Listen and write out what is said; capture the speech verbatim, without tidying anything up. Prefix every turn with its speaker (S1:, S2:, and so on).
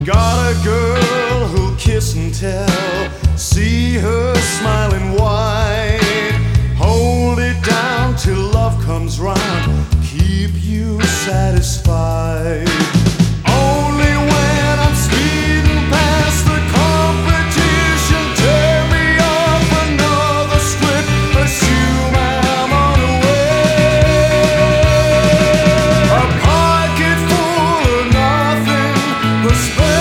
S1: Got a girl who'll kiss and tell, see her smile